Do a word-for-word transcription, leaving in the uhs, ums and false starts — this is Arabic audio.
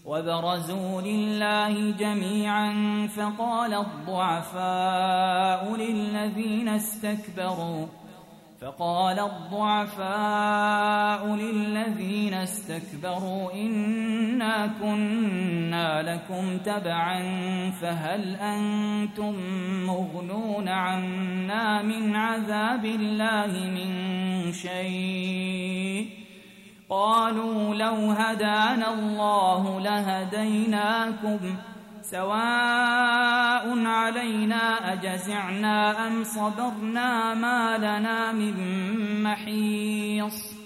وبرزوا لله جميعا فقال الضعفاء للذين استكبروا فقال الضعفاء للذين استكبروا إنا كنا لكم تبعا فهل أنتم مغنون عنا من عذاب الله من شيء قالوا لو هدانا الله لهديناكم سواء علينا أجزعنا أم صبرنا ما لنا من محيص